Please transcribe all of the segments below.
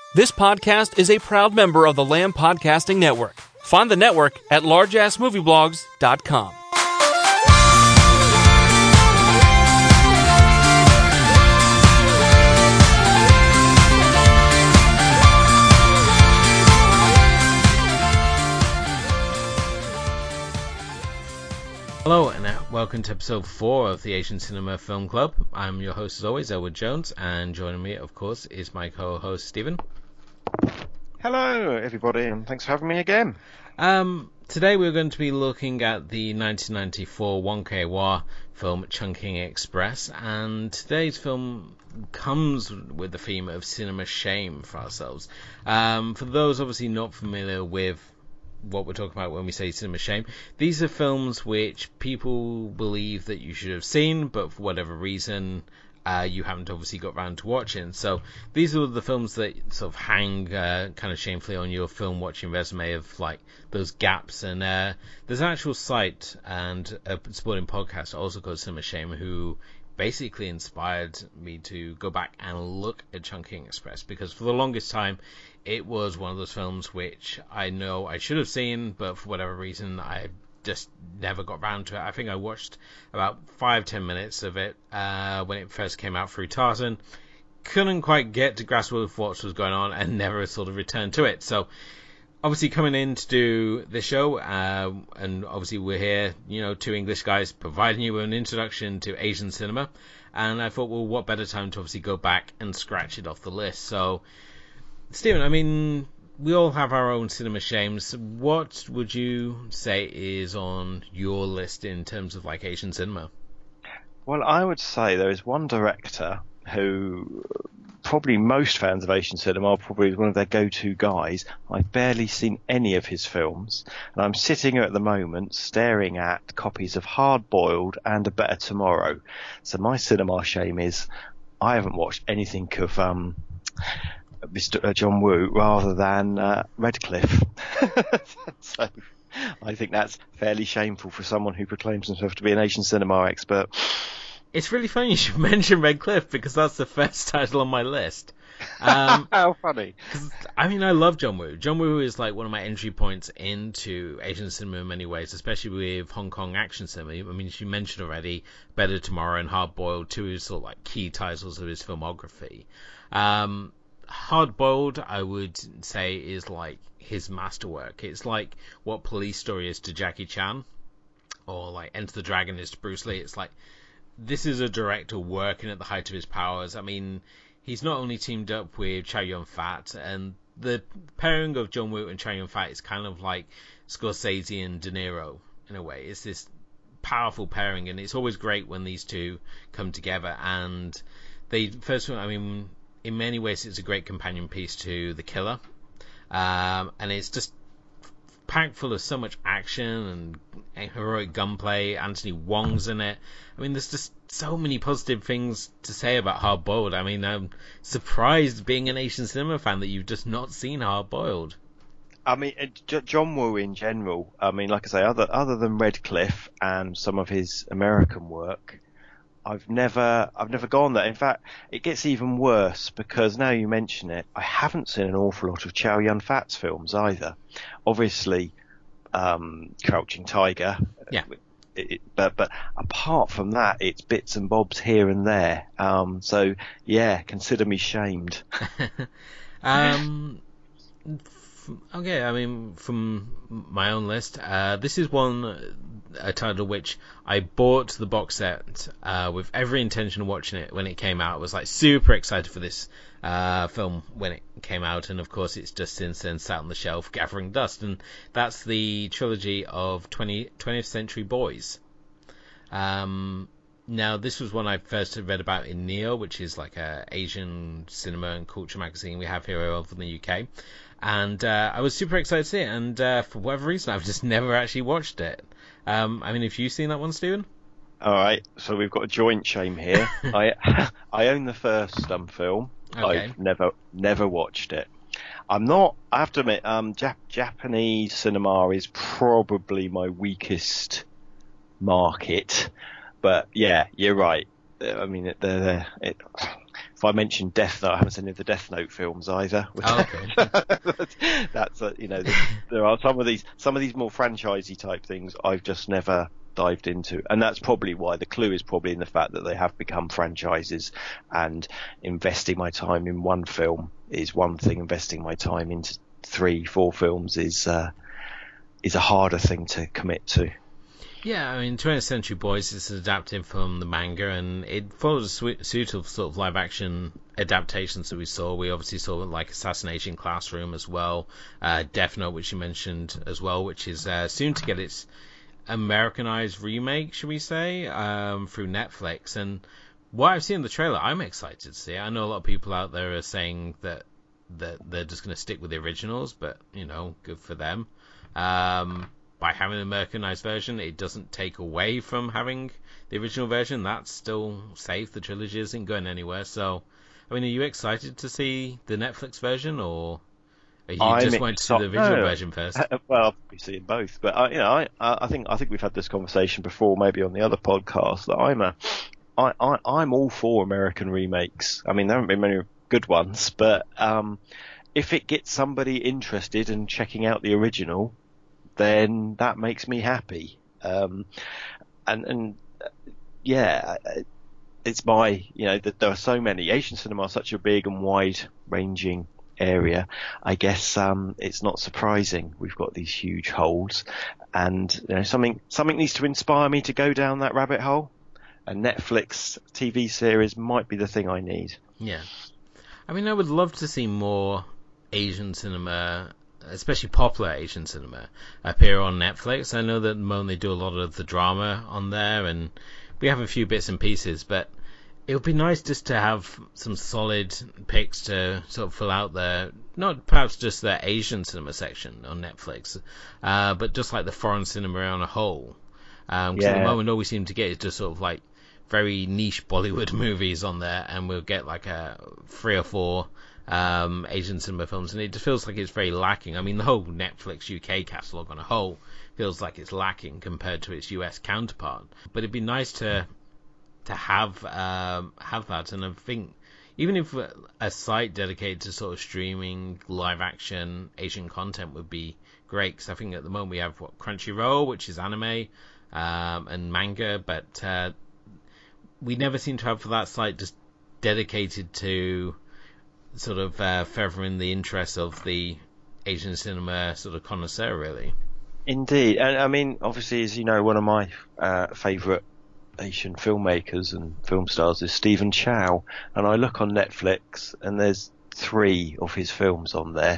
This podcast is a proud member of the Lamb Podcasting Network. Find the network at largeassmovieblogs.com. Hello and welcome to episode 4 of the Asian Cinema Film Club. I'm your host as always, Elwood Jones, and joining me of course is my co-host Stephen. Hello everybody, and thanks for having me again. Today we're going to be looking at the 1994 Wong Kar-wai film Chungking Express, and today's film comes with the theme of cinema shame for ourselves. For those obviously not familiar with what we're talking about when we say cinema shame, these are films which people believe that you should have seen, but for whatever reason you haven't obviously got round to watching. So these are the films that sort of hang kind of shamefully on your film watching resume of like those gaps. And there's an actual site and a supporting podcast also called Cinema Shame who basically inspired me to go back and look at Chungking Express, because for the longest time it was one of those films which I know I should have seen, but for whatever reason I just never got round to it. I think I watched about 5-10 minutes of it when it first came out through Tarzan, couldn't quite get to grasp with what was going on, and never sort of returned to it. So obviously coming in to do this show, and obviously we're here, you know, two English guys providing you an introduction to Asian cinema, and I thought, well, what better time to obviously go back and scratch it off the list. So Stephen, I mean, we all have our own cinema shames. What would you say is on your list in terms of like Asian cinema? Well, I would say there is one director who probably most fans of Asian cinema are probably one of their go-to guys. I've barely seen any of his films, and I'm sitting here at the moment staring at copies of Hard Boiled and A Better Tomorrow. So my cinema shame is I haven't watched anything of Mr. John Woo rather than Redcliffe. So I think that's fairly shameful for someone who proclaims himself to be an Asian cinema expert. It's really funny you should mention Redcliffe, because that's the first title on my list. How funny. I mean, I love John Woo. John Woo is like one of my entry points into Asian cinema in many ways, especially with Hong Kong action cinema. I mean, as you mentioned already, Better Tomorrow and Hard Boiled, two of his sort of like key titles of his filmography. Hard Boiled, I would say, is like his masterwork. It's like what Police Story is to Jackie Chan, or like Enter the Dragon is to Bruce Lee. It's like, this is a director working at the height of his powers. I mean, he's not only teamed up with Chow Yun-fat, and the pairing of John Woo and Chow Yun-fat is kind of like Scorsese and De Niro in a way. It's this powerful pairing, and it's always great when these two come together. And they, first of all, I mean, in many ways it's a great companion piece to The Killer, and it's just packed full of so much action and heroic gunplay. Anthony Wong's in it. I mean, there's just so many positive things to say about Hard Boiled. I mean, I'm surprised, being an Asian cinema fan, that you've just not seen Hard Boiled. I mean, John Woo in general, I mean, like I say, other than Redcliffe and some of his American work, I've never gone there. In fact, it gets even worse, because now you mention it, I haven't seen an awful lot of Chow Yun-fat's films either. Obviously, Crouching Tiger. Yeah. But apart from that, it's bits and bobs here and there. So yeah, consider me shamed. Okay, I mean, from my own list, this is a title which I bought the box set with every intention of watching it when it came out. I was like super excited for this film when it came out, and of course it's just since then sat on the shelf gathering dust, and that's the trilogy of 20th Century Boys. Now, this was one I first read about in Neo, which is like a Asian cinema and culture magazine we have here over in the UK. And I was super excited to see it, and for whatever reason, I've just never actually watched it. I mean, have you seen that one, Stephen? All right, so we've got a joint shame here. I own the first film. Okay. I've never watched it. I have to admit, Japanese cinema is probably my weakest market. But yeah, you're right. I mean, if I mention Death Note, I haven't seen any of the Death Note films either. Okay. That's there are some of these more franchisey type things I've just never dived into, and that's probably why the clue is probably in the fact that they have become franchises, and investing my time in one film is one thing, investing my time into 3-4 films is a harder thing to commit to. Yeah, I mean, 20th Century Boys is adapted from the manga, and it follows a suit of sort of live-action adaptations that we saw. We obviously saw like Assassination Classroom as well, Death Note, which you mentioned as well, which is soon to get its Americanized remake, should we say, through Netflix. And what I've seen in the trailer, I'm excited to see. I know a lot of people out there are saying that they're just going to stick with the originals, but, you know, good for them. By having an Americanized version, it doesn't take away from having the original version. That's still safe. The trilogy isn't going anywhere. So, I mean, are you excited to see the Netflix version, or are you just wanting to see the original version first? Well, I'll be seeing both, but I think we've had this conversation before, maybe on the other podcast, that I'm all for American remakes. I mean, there haven't been many good ones, but if it gets somebody interested in checking out the original, then that makes me happy. It's that there are so many. Asian cinema is such a big and wide-ranging area. I guess it's not surprising we've got these huge holes, and something needs to inspire me to go down that rabbit hole. A Netflix TV series might be the thing I need. Yeah, I mean, I would love to see more Asian cinema, especially popular Asian cinema, appear on Netflix. I know that at the moment they do a lot of the drama on there, and we have a few bits and pieces, but it would be nice just to have some solid picks to sort of fill out there, not perhaps just the Asian cinema section on Netflix, but just like the foreign cinema on a whole. Because at the moment all we seem to get is just sort of like very niche Bollywood movies on there, and we'll get like 3 or 4 Asian cinema films, and it just feels like it's very lacking. I mean, the whole Netflix UK catalogue on a whole feels like it's lacking compared to its US counterpart. But it'd be nice to have that, and I think even if a site dedicated to sort of streaming live action Asian content would be great, because I think at the moment we have Crunchyroll, which is anime and manga, but we never seem to have for that site just dedicated to sort of furthering the interest of the Asian cinema sort of connoisseur, really. Indeed, and I mean, obviously, as you know, one of my favourite Asian filmmakers and film stars is Stephen Chow, and I look on Netflix and there's 3 of his films on there,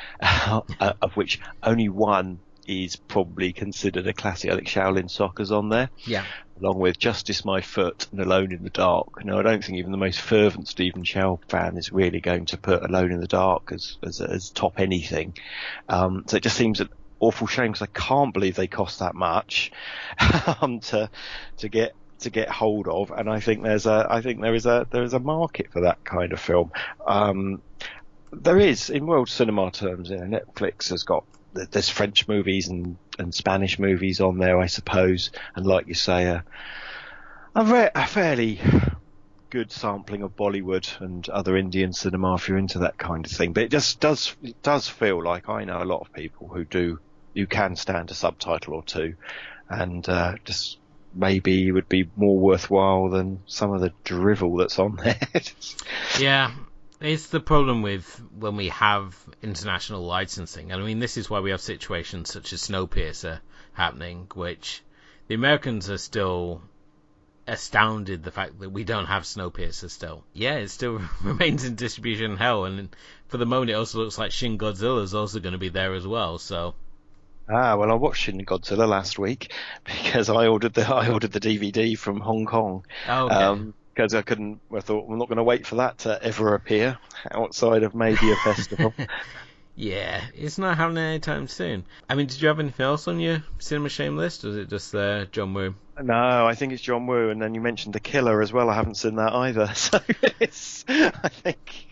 of which only one is probably considered a classic. I think Shaolin Soccer's on there. Yeah. Along with Justice My Foot and Alone in the Dark. Now, I don't think even the most fervent Stephen Chow fan is really going to put Alone in the Dark as top anything. So it just seems an awful shame, because I can't believe they cost that much to get hold of. And I think there is a market for that kind of film. There is, in world cinema terms. Netflix has got, there's French movies and Spanish movies on there, I suppose, and like you say, a fairly good sampling of Bollywood and other Indian cinema if you're into that kind of thing. But it just does feel like I know a lot of people who can stand a subtitle or two, and just maybe would be more worthwhile than some of the drivel that's on there. Yeah. It's the problem with when we have international licensing. I mean, this is why we have situations such as Snowpiercer happening, which the Americans are still astounded the fact that we don't have Snowpiercer still. Yeah, it still remains in distribution hell, and for the moment it also looks like Shin Godzilla is also going to be there as well, so... Well, I watched Shin Godzilla last week because I ordered the DVD from Hong Kong. Oh, okay. Because I thought I'm not going to wait for that to ever appear outside of maybe a festival. Yeah, it's not happening anytime soon. I mean, did you have anything else on your Cinema Shame list, or is it just John Woo? No, I think it's John Woo, and then you mentioned The Killer as well. I haven't seen that either, so I think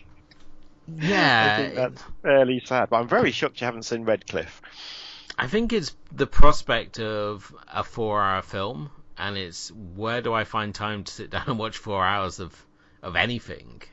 that's fairly sad. But I'm very shocked you haven't seen Redcliffe. I think it's the prospect of a 4-hour film, and it's where do I find time to sit down and watch 4 hours of anything?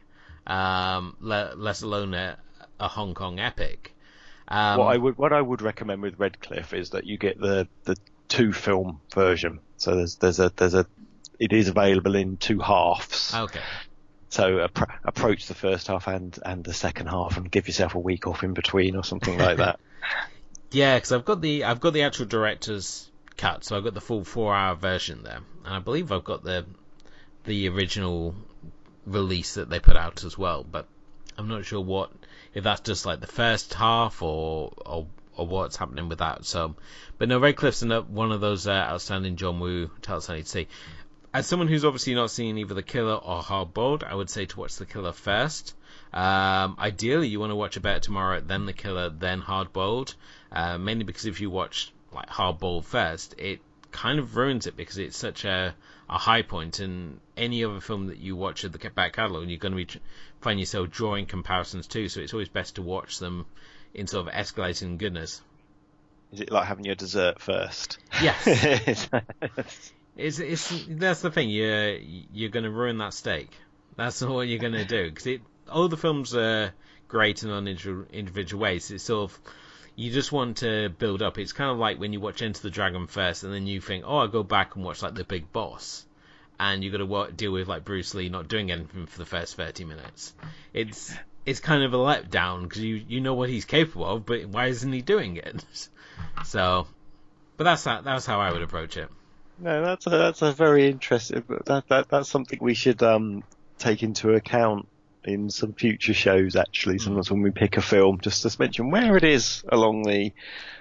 let alone a Hong Kong epic. What I would recommend with Redcliffe is that you get the 2-film version. So it is available in 2 halves. Okay. So approach the first half and the second half, and give yourself a week off in between or something like that. Yeah, because I've got the actual director's cut, so I've got the full 4-hour version there, and I believe I've got the original release that they put out as well. But I'm not sure if that's just like the first half or what's happening with that. So, but no, Redcliffe's one of those outstanding John Woo titles I need to see. As someone who's obviously not seen either The Killer or Hard Boiled, I would say to watch The Killer first. Ideally, you want to watch A Better Tomorrow, then The Killer, then Hard Boiled. Mainly because if you watch like Hard Boiled first, it kind of ruins it because it's such a high point. And any other film that you watch at the back catalogue, you're going to find yourself drawing comparisons too. So it's always best to watch them in sort of escalating goodness. Is it like having your dessert first? Yes. It's that's the thing. You're going to ruin that steak. That's what you're going to do, because all the films are great in on individual ways. It's sort of, you just want to build up. It's kind of like when you watch Enter the Dragon first, and then you think, I'll go back and watch like The Big Boss, and you've got to deal with like Bruce Lee not doing anything for the first 30 minutes. It's kind of a letdown because you know what he's capable of, but why isn't he doing it? So, but that's how I would approach it. No, that's a very interesting. That's something we should take into account in some future shows. Actually, sometimes when we pick a film, just to mention where it is along the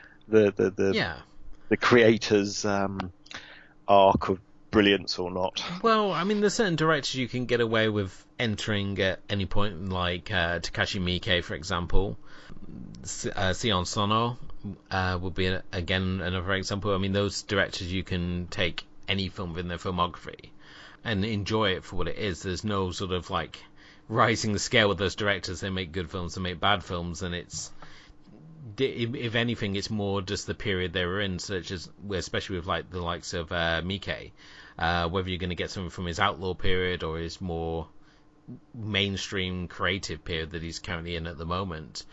creator's arc of brilliance or not. Well, I mean, there's certain directors you can get away with entering at any point, like Takashi Miike, for example. Sion Sono would be again another example. I mean, those directors, you can take any film within their filmography and enjoy it for what it is. There's no sort of like rising the scale with those directors. They make good films, they make bad films, and it's, if anything, it's more just the period they were in, such as, especially with like the likes of Miike, whether you're going to get something from his outlaw period or his more mainstream creative period that he's currently in at the moment.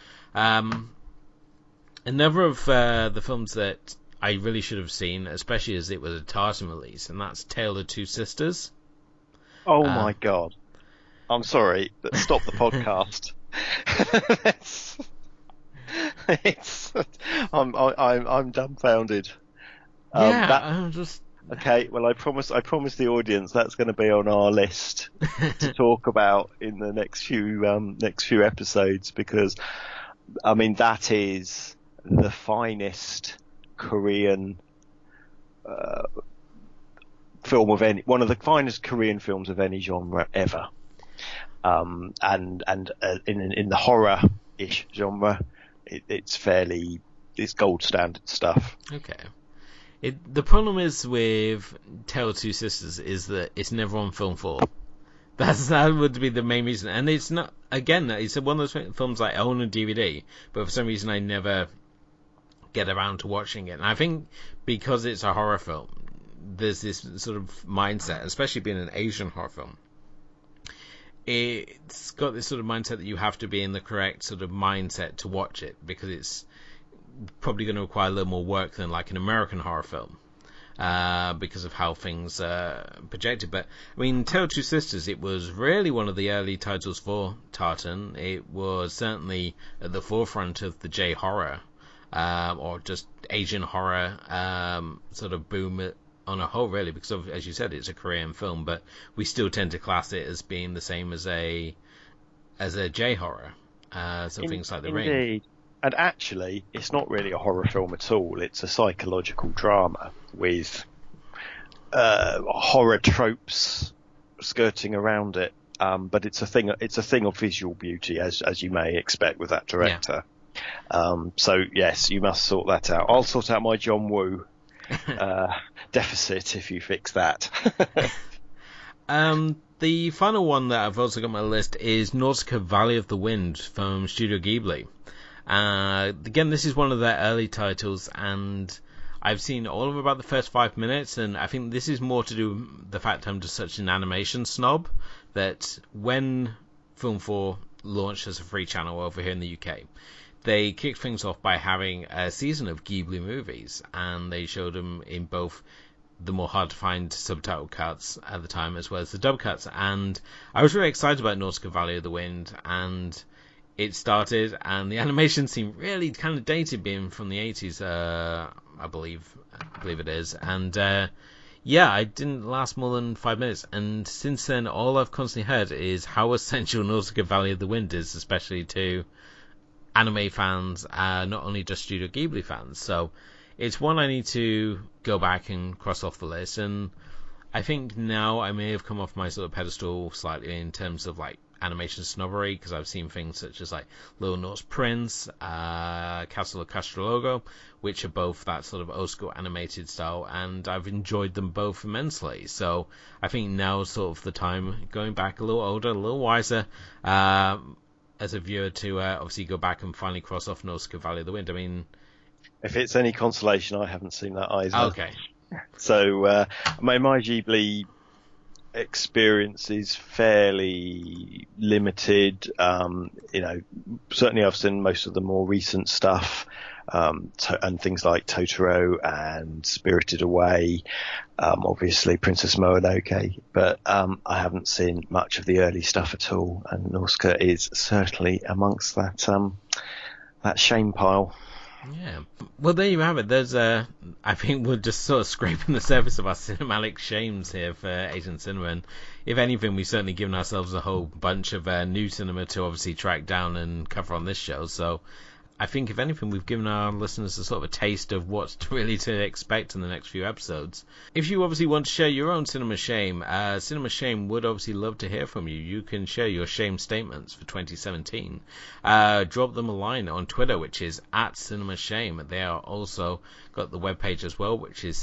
Another of the films that I really should have seen, especially as it was a Tartan release, and that's Tale of Two Sisters. Oh my god! I'm sorry, but stop the podcast. I'm dumbfounded. I'm just okay. Well, I promise the audience that's going to be on our list to talk about in the next few episodes, because I mean that is the finest Korean film of one of the finest Korean films of any genre ever, and in the horror-ish genre, it's gold standard stuff. Okay. The problem is with Tale of Two Sisters is that it's never on Film 4. That would be the main reason, and it's not. Again, it's one of those films I own on DVD, but for some reason I never get around to watching it. And I think because it's a horror film, there's this sort of mindset, especially being an Asian horror film. It's got this sort of mindset that you have to be in the correct sort of mindset to watch it, because it's probably going to require a little more work than like an American horror film, because of how things are projected. But I mean, Tale of Two Sisters, it was really one of the early titles for Tartan. It was certainly at the forefront of the J-horror, or just Asian horror sort of boom on a whole, really, because of, as you said, it's a Korean film, but we still tend to class it as being the same as a J-horror. Things like The Ring. And actually, it's not really a horror film at all. It's a psychological drama with horror tropes skirting around it. But it's a thing of visual beauty, as you may expect with that director. Yeah. So yes, you must sort that out. I'll sort out my John Woo deficit if you fix that. The final one that I've also got on my list is Nausicaa Valley of the Wind from Studio Ghibli. Again, this is one of their early titles, and I've seen all of about the first 5 minutes, and I think this is more to do with the fact I'm just such an animation snob, that when Film 4 launched as a free channel over here in the UK, they kicked things off by having a season of Ghibli movies, and they showed them in both the more hard-to-find subtitle cuts at the time as well as the dub cuts. And I was really excited about Nausicaa Valley of the Wind, and it started, and the animation seemed really kind of dated, being from the 80s, I believe it is. And I didn't last more than 5 minutes, and since then all I've constantly heard is how essential Nausicaa Valley of the Wind is, especially to anime fans, not only just Studio Ghibli fans. So it's one I need to go back and cross off the list, and I think now I may have come off my sort of pedestal slightly in terms of like animation snobbery, because I've seen things such as like Little Norse Prince, Castle of Castrologo, which are both that sort of old school animated style, and I've enjoyed them both immensely. So I think now is sort of the time, going back a little older, a little wiser, as a viewer, to obviously go back and finally cross off Nausicaa Valley of the Wind. I mean, if it's any consolation, I haven't seen that either. Okay. So my Ghibli experience is fairly limited. Certainly I've seen most of the more recent stuff, and things like Totoro and Spirited Away, obviously Princess Mononoke, but I haven't seen much of the early stuff at all, and Nausicaa is certainly amongst that shame pile. Yeah. Well, there you have it. There's I think we're just sort of scraping the surface of our cinematic shames here for Asian cinema, and if anything, we've certainly given ourselves a whole bunch of new cinema to obviously track down and cover on this show. So I think, if anything, we've given our listeners a sort of a taste of what really to expect in the next few episodes. If you obviously want to share your own cinema shame, Cinema Shame would obviously love to hear from you. You can share your shame statements for 2017. Drop them a line on Twitter, which is @CinemaShame. They are also got the webpage as well, which is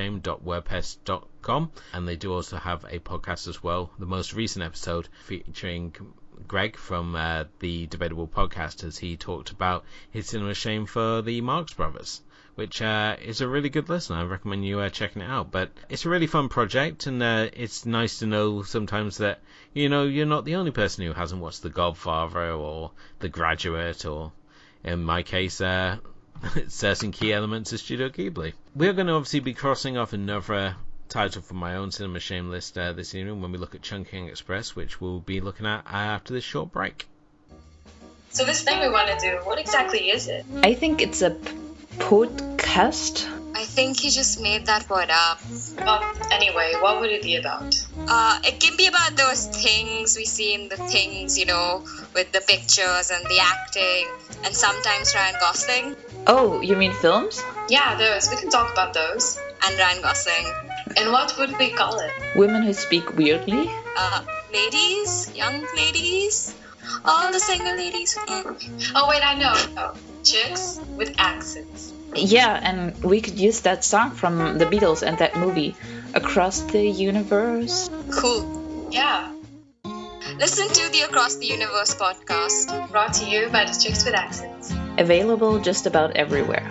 cinemashame.wordpress.com, and they do also have a podcast as well. The most recent episode featuring Greg from the Debatable Podcast, as he talked about his cinema shame for the Marx Brothers, which is a really good listen. I recommend you checking it out. But it's a really fun project, and it's nice to know sometimes that, you're not the only person who hasn't watched The Godfather or The Graduate, or in my case, certain key elements of Studio Ghibli. We're going to obviously be crossing off another title from my own cinema shame list this evening when we look at Chungking Express, which we'll be looking at after this short break. So this thing we want to do, what exactly is it? I think it's a podcast. I think he just made that word up. Well, anyway, what would it be about? It can be about those things we see in the things, with the pictures and the acting, and sometimes Ryan Gosling. Oh, you mean films? Yeah, those. We can talk about those. And Ryan Gosling. And what would we call it? Women who speak weirdly? Ladies, young ladies, all the single ladies. Oh, wait, I know. Chicks with accents. Yeah, and we could use that song from the Beatles and that movie, Across the Universe. Cool. Yeah. Listen to the Across the Universe podcast. Brought to you by the Chicks with Accents. Available just about everywhere.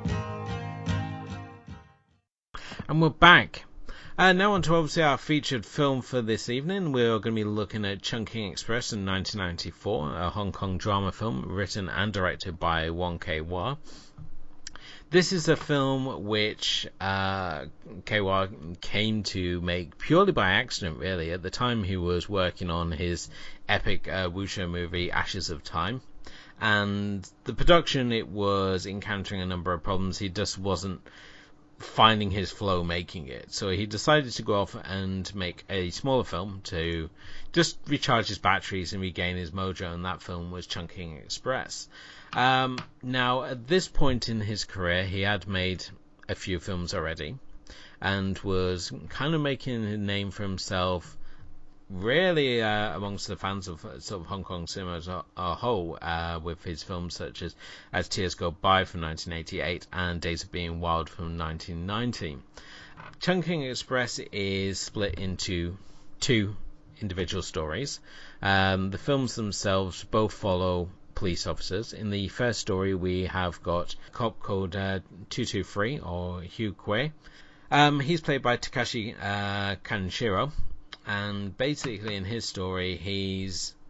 And we're back. Now on to obviously our featured film for this evening. We're going to be looking at Chungking Express in 1994, a Hong Kong drama film written and directed by Wong Kar-wai. This is a film which Kar-wai came to make purely by accident, really. At the time, he was working on his epic wuxia movie, Ashes of Time. And the production, it was encountering a number of problems. He just wasn't finding his flow making it, so he decided to go off and make a smaller film to just recharge his batteries and regain his mojo, and that film was Chungking Express. Now at this point in his career, he had made a few films already and was kind of making a name for himself really amongst the fans of sort of Hong Kong cinema as a whole, with his films such as Tears Go By from 1988 and Days of Being Wild from 1990. Chungking Express is split into two individual stories. The films themselves both follow police officers. In the first story, we have got a cop called 223, or Hugh Quay. He's played by Takashi Kaneshiro. And basically in his story, he's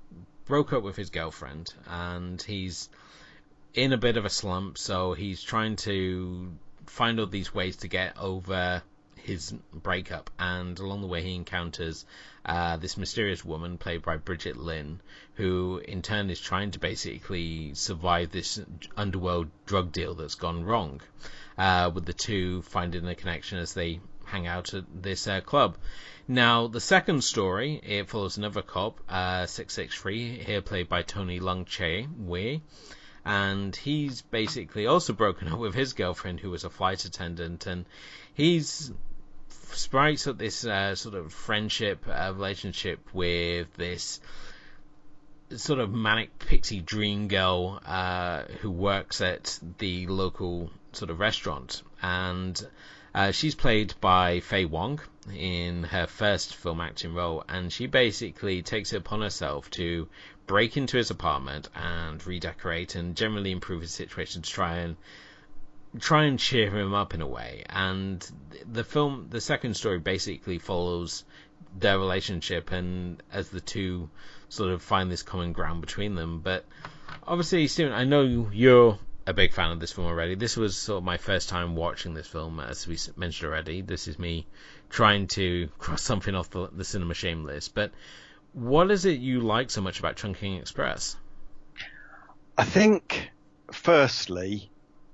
broke up with his girlfriend, and he's in a bit of a slump, so he's trying to find all these ways to get over his breakup, and along the way he encounters this mysterious woman played by Bridget Lynn, who in turn is trying to basically survive this underworld drug deal that's gone wrong, with the two finding a connection as they hang out at this club. Now, the second story, it follows another cop, 663, here played by Tony Leung Che Wei, and he's basically also broken up with his girlfriend, who was a flight attendant, and he's strikes up this sort of friendship relationship with this sort of manic pixie dream girl who works at the local sort of restaurant, and she's played by Faye Wong in her first film acting role, and she basically takes it upon herself to break into his apartment and redecorate and generally improve his situation to try and cheer him up in a way. And the second story basically follows their relationship, and as the two sort of find this common ground between them. But obviously, Stephen, I know you're a big fan of this film already. This was sort of my first time watching this film, as we mentioned already. This is me trying to cross something off the Cinema Shame list. But what is it you like so much about Chungking Express? I think, firstly,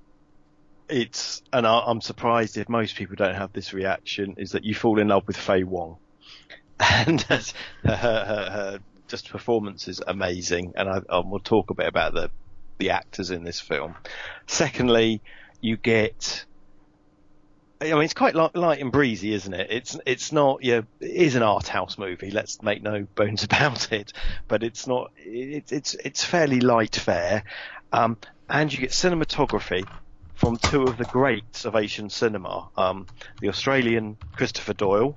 and I'm surprised if most people don't have this reaction, is that you fall in love with Faye Wong. And her just performance is amazing, and we'll talk a bit about the actors in this film. Secondly, you get, I mean, it's quite light and breezy, isn't it? It's not, it is an art house movie, let's make no bones about it, but it's not, it's fairly light fare, and you get cinematography from two of the greats of Asian cinema, the Australian Christopher Doyle,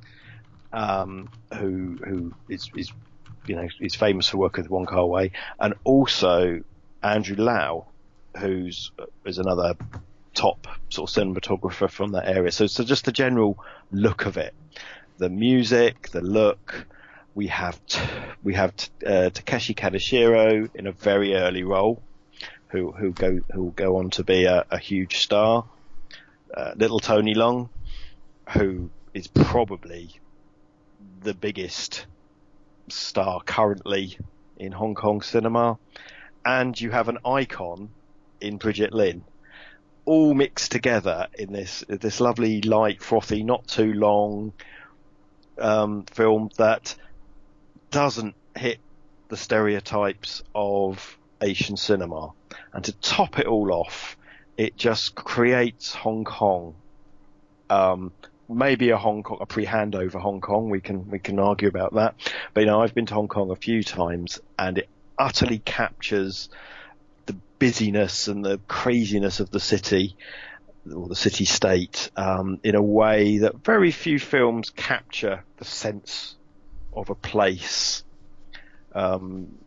who is famous for working with Wong Kar-wai, and also Andrew Lau, is another top sort of cinematographer from that area. So just the general look of it, the music, the look. We have Takeshi Kaneshiro in a very early role, who will go on to be a huge star. Little Tony Leung, who is probably the biggest star currently in Hong Kong cinema, and you have an icon in Bridget Lin, all mixed together in this lovely, light, frothy, not too long film that doesn't hit the stereotypes of Asian cinema. And to top it all off, it just creates Hong Kong. Maybe a pre-handover Hong Kong. We can argue about that. But I've been to Hong Kong a few times, and it utterly captures the busyness and the craziness of the city, or the city-state, in a way that very few films capture the sense of a place in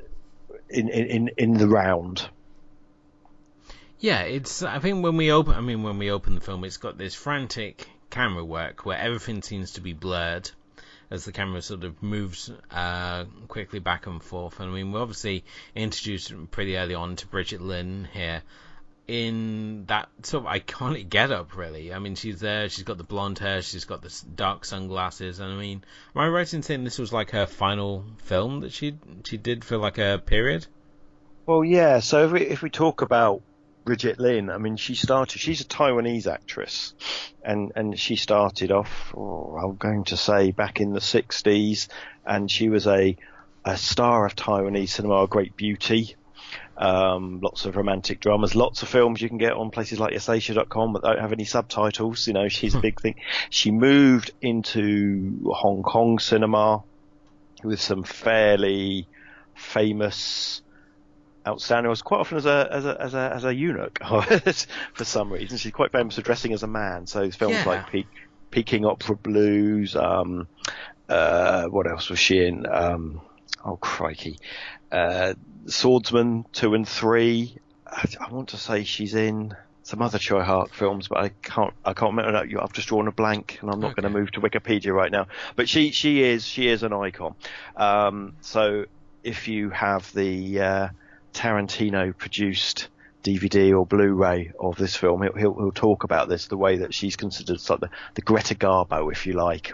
the round. Yeah, I think when we open the film, it's got this frantic camera work where everything seems to be blurred as the camera sort of moves quickly back and forth. And I mean, we're obviously introduced pretty early on to Bridget Lin here in that sort of iconic getup, really. I mean, she's there, she's got the blonde hair, she's got the dark sunglasses, and I mean, am I right in saying this was like her final film that she did for like a period? Well, yeah, so if we talk about Bridget Lin, I mean, she's a Taiwanese actress, and she started off, I'm going to say, back in the 60s, and she was a star of Taiwanese cinema, a great beauty. Lots of romantic dramas, lots of films you can get on places like YesAsia.com that don't have any subtitles. She's a big thing. She moved into Hong Kong cinema with some fairly famous, outstanding. Was quite often as a eunuch for some reason. She's quite famous for dressing as a man. So films like Peking Opera Blues. What else was she in? Oh crikey. Swordsman 2 and 3. I want to say she's in some other Choi Hark films, but I can't remember. I've just drawn a blank, and I'm not going to move to Wikipedia right now. But she is an icon. So if you have the Tarantino produced DVD or Blu-ray of this film, he'll talk about this, the way that she's considered sort of the Greta Garbo, if you like,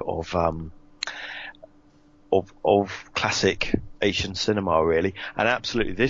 of classic Asian cinema, really. And absolutely,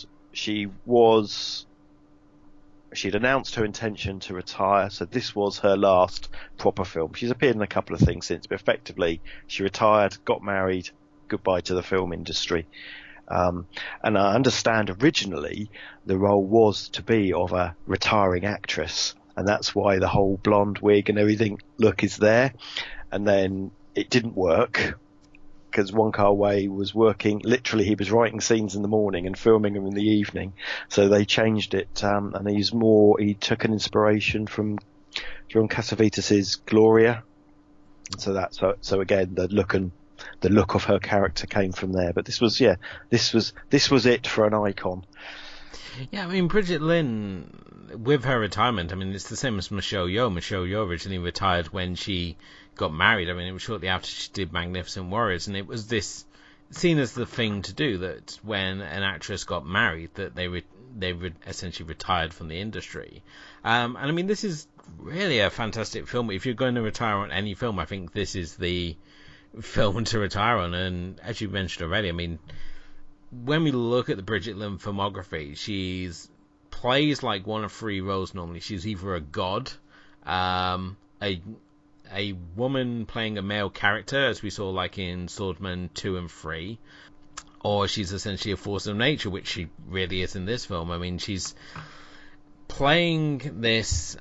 she'd announced her intention to retire, so this was her last proper film. She's appeared in a couple of things since, but effectively she retired, got married, goodbye to the film industry. And I understand originally the role was to be of a retiring actress, and that's why the whole blonde wig and everything look is there. And then it didn't work, because Wong Kar-wai was working, literally he was writing scenes in the morning and filming them in the evening, so they changed it, and he took an inspiration from John Cassavetes' Gloria, so again the look of her character came from there. But this was it for an icon. Yeah, I mean, Brigitte Lin, with her retirement, I mean, it's the same as Michelle Yeoh. Michelle Yeoh originally retired when she got married. I mean, it was shortly after she did Magnificent Warriors, and it was this seen as the thing to do, that when an actress got married, that they essentially retired from the industry. And I mean, this is really a fantastic film. If you're going to retire on any film, I think this is the film to retire on. And as you mentioned already, I mean, when we look at the Brigitte Lin filmography, she's plays like one of three roles normally. She's either a god, a woman playing a male character, as we saw like in Swordsman 2 and 3, or she's essentially a force of nature, which she really is in this film. I mean, she's playing this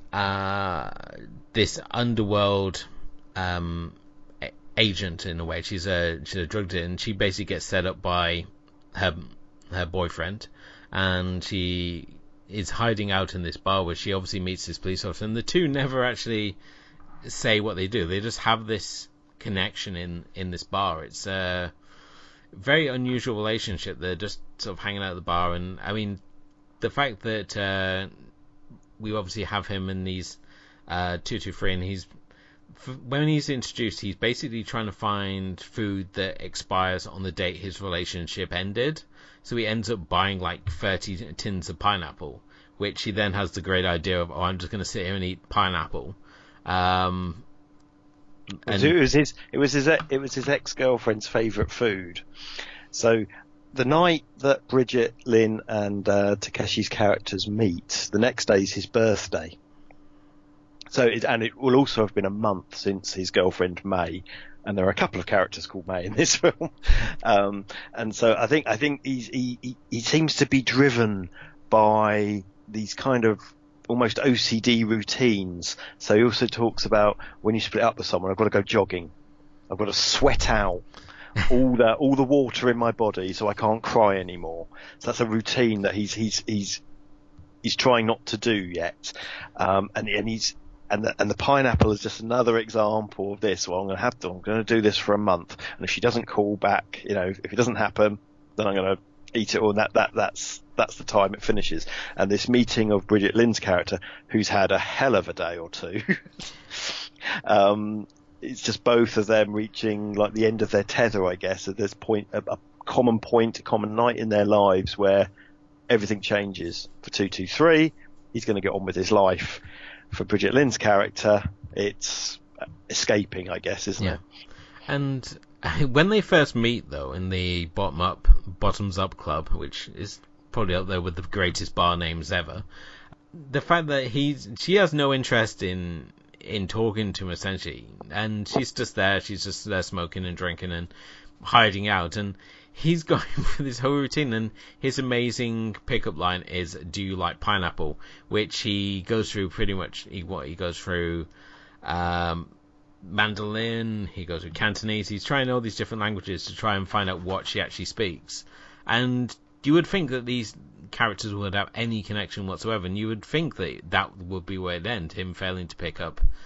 underworld agent in a way. She's a drug dealer, and she basically gets set up by her boyfriend, and she is hiding out in this bar where she obviously meets this police officer, and the two never actually say what they do. They just have this connection in this bar. It's a very unusual relationship. They're just sort of hanging out at the bar, and I mean, the fact that we obviously have him in these 223, and when he's introduced, he's basically trying to find food that expires on the date his relationship ended. So he ends up buying like 30 tins of pineapple, which he then has the great idea of, I'm just going to sit here and eat pineapple. It was his ex-girlfriend's favourite food. So the night that Brigitte Lin and Takeshi's characters meet, the next day is his birthday. So it will also have been a month since his girlfriend May, and there are a couple of characters called May in this film. And so I think he seems to be driven by these kind of almost OCD routines. So he also talks about, when you split up with someone, I've got to go jogging, I've got to sweat out all the water in my body so I can't cry anymore. So that's a routine that he's trying not to do yet. And the pineapple is just another example of this. Well, I'm going to do this for a month, and if she doesn't call back, if it doesn't happen, then I'm going to eat it all. And that's the time it finishes. And this meeting of Brigitte Lin's character, who's had a hell of a day or two, it's just both of them reaching like the end of their tether, I guess. At this point, a common night in their lives where everything changes. For 223, he's going to get on with his life. For Brigitte Lin's character, it's escaping, I guess, isn't it? And when they first meet, though, in the Bottoms Up Club, which is probably up there with the greatest bar names ever, the fact that she has no interest in talking to him, essentially, and she's just there smoking and drinking and hiding out, and he's going through this whole routine, and his amazing pickup line is, "Do you like pineapple?" Which he goes through pretty much. He goes through Mandarin, he goes through Cantonese. He's trying all these different languages to try and find out what she actually speaks. And you would think that these characters would have any connection whatsoever, and you would think that would be where it ends, him failing to pick her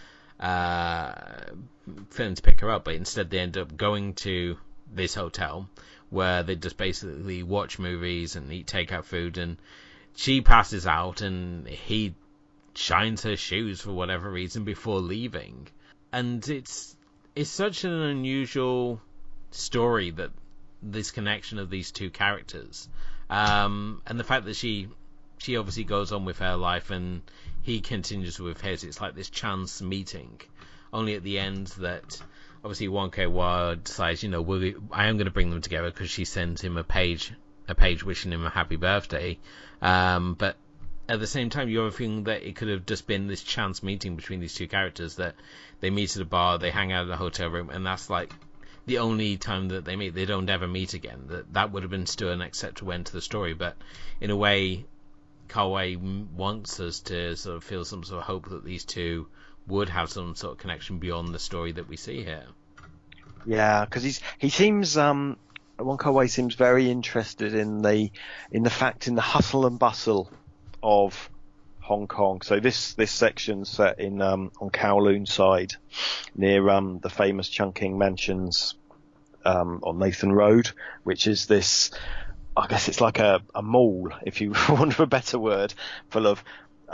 up, but instead they end up going to this hotel where they just basically watch movies and eat takeout food, and she passes out and he shines her shoes for whatever reason before leaving. And it's such an unusual story that this connection of these two characters, and the fact that she obviously goes on with her life and he continues with his. It's like this chance meeting, only at the end that obviously Wong Kar-wai decides, I am going to bring them together, because she sends him a page wishing him a happy birthday, but at the same time, you're feeling that it could have just been this chance meeting between these two characters, that they meet at a bar, they hang out in a hotel room, and that's like the only time that they meet. They don't ever meet again. That would have been still an acceptable end to the story, but in a way, Kar-wai wants us to sort of feel some sort of hope that these two would have some sort of connection beyond the story that we see here. Yeah, because he seems Wong Kar-wai seems very interested in the hustle and bustle of Hong Kong. So this section's set in on Kowloon side, near the famous Chungking Mansions on Nathan Road, which is this, I guess it's like a mall, if you want for a better word, full of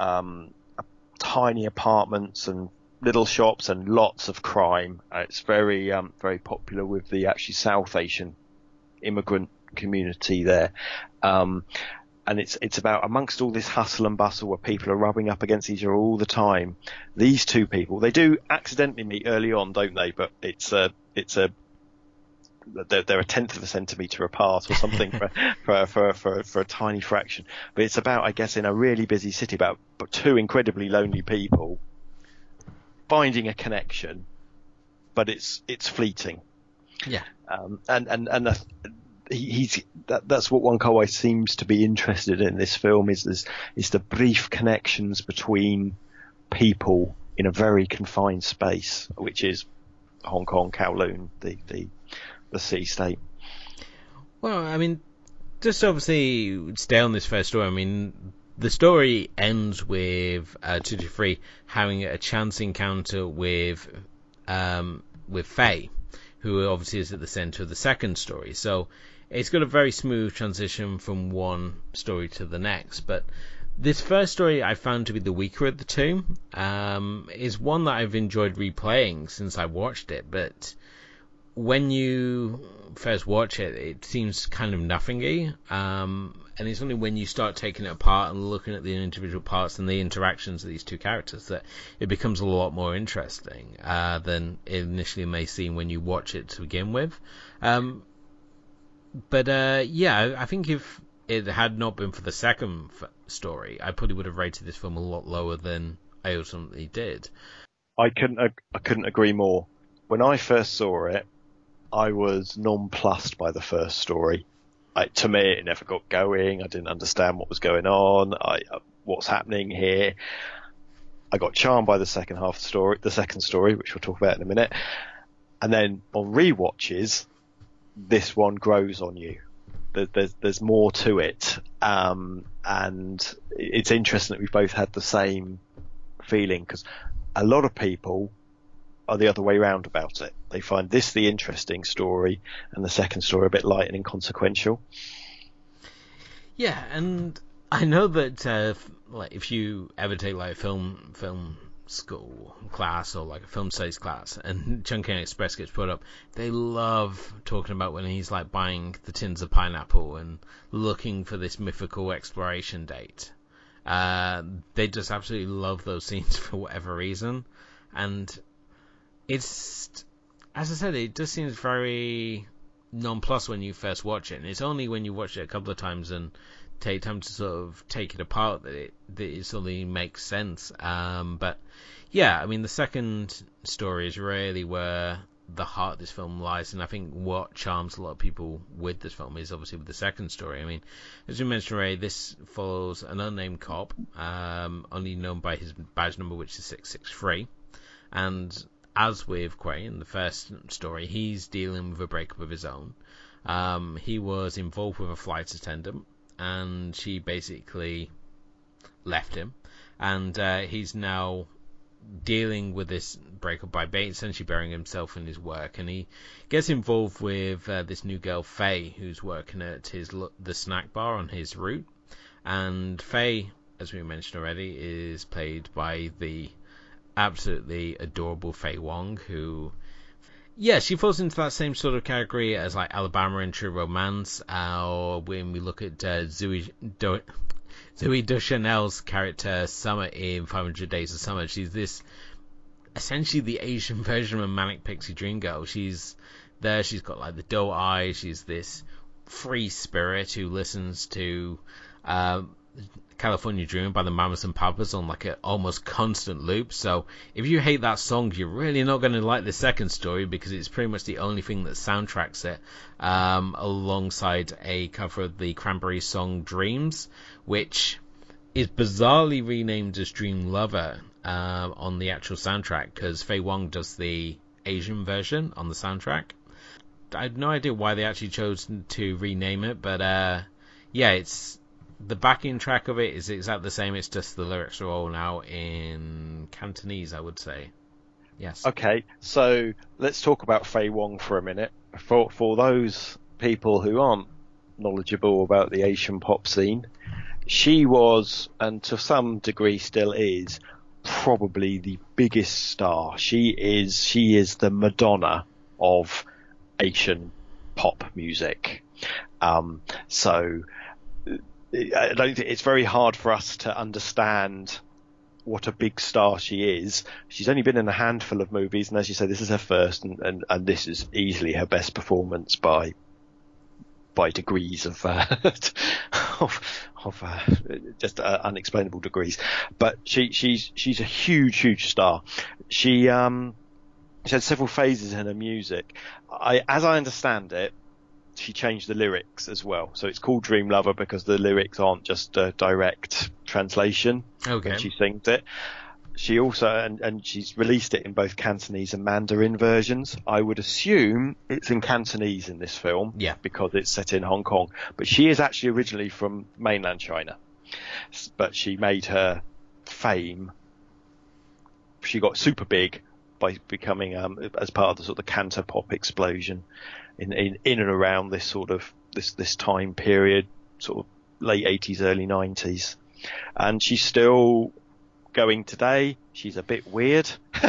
tiny apartments and little shops and lots of crime. It's very very popular with the actually South Asian immigrant community there. And it's about, amongst all this hustle and bustle where people are rubbing up against each other all the time, these two people, they do accidentally meet early on, don't they? But they're a tenth of a centimetre apart or something for a tiny fraction. But it's about, I guess, in a really busy city, about two incredibly lonely people finding a connection, but it's fleeting. Yeah. That's what Wong Kar-wai seems to be interested in this film, is the brief connections between people in a very confined space, which is Hong Kong, Kowloon, the sea state. Well, I mean, just obviously stay on this first story. I mean, the story ends with 223 having a chance encounter with Faye, who obviously is at the center of the second story. So it's got a very smooth transition from one story to the next. But this first story I found to be the weaker of the two. Is one that I've enjoyed replaying since I watched it. But when you first watch it, it seems kind of nothingy. And it's only when you start taking it apart and looking at the individual parts and the interactions of these two characters that it becomes a lot more interesting than it initially may seem when you watch it to begin with. But I think if it had not been for the second story, I probably would have rated this film a lot lower than I ultimately did. I couldn't agree more. When I first saw it, I was nonplussed by the first story. To me, it never got going. I didn't understand what was going on. What's happening here? I got charmed by the second story, which we'll talk about in a minute. And then on rewatches, this one grows on you. There's more to it, and it's interesting that we've both had the same feeling, because a lot of people are the other way round about it. They find this the interesting story, and the second story a bit light and inconsequential. Yeah, and I know that like if you ever take like a film school class or like a film studies class and Chungking Express gets brought up, they love talking about when he's like buying the tins of pineapple and looking for this mythical exploration date. They just absolutely love those scenes for whatever reason, and it's, as I said, it just seems very nonplussed when you first watch it, and it's only when you watch it a couple of times and take time to sort of take it apart that it suddenly makes sense. But yeah, I mean, the second story is really where the heart of this film lies, and I think what charms a lot of people with this film is obviously with the second story. I mean, as you mentioned, Ray, this follows an unnamed cop, only known by his badge number, which is 663, and as with Quay in the first story, he's dealing with a breakup of his own. He was involved with a flight attendant, and she basically left him, and he's now dealing with this breakup by essentially burying himself in his work, and he gets involved with this new girl, Faye, who's working at the snack bar on his route. And Faye, as we mentioned already, is played by the absolutely adorable Faye Wong, who Yeah, she falls into that same sort of category as like Alabama in True Romance, or when we look at Zooey Deschanel's character Summer in 500 Days of Summer. She's this essentially the Asian version of a Manic Pixie Dream Girl. She's there, she's got like the doe eyes, she's this free spirit who listens to California Dreaming by the Mamas and Papas on like an almost constant loop. So if you hate that song, you're really not going to like the second story, because it's pretty much the only thing that soundtracks it, alongside a cover of the Cranberries song Dreams, which is bizarrely renamed as Dream Lover on the actual soundtrack, because Faye Wong does the Asian version on the soundtrack. I have no idea why they actually chose to rename it, but yeah, it's the backing track of it is exactly the same. It's just the lyrics are all now in Cantonese, I would say. Yes. Okay, so let's talk about Faye Wong for a minute. For those people who aren't knowledgeable about the Asian pop scene, she was, and to some degree still is, probably the biggest star. She is the Madonna of Asian pop music. So I don't think it's very hard for us to understand what a big star she is. She's only been in a handful of movies, and as you say, this is her first, and this is easily her best performance by degrees of just unexplainable degrees. But she's a huge star. She had several phases in her music. As I understand it, she changed the lyrics as well. So it's called Dream Lover because the lyrics aren't just a direct translation. Okay. When she sings it. She also, and she's released it in both Cantonese and Mandarin versions. I would assume it's in Cantonese in this film. Yeah. Because it's set in Hong Kong. But she is actually originally from mainland China. But she made her fame. She got super big by becoming, as part of the sort of Canto pop explosion in and around this sort of this time period, sort of late 80s, early 90s. And she's still going today. She's a bit weird.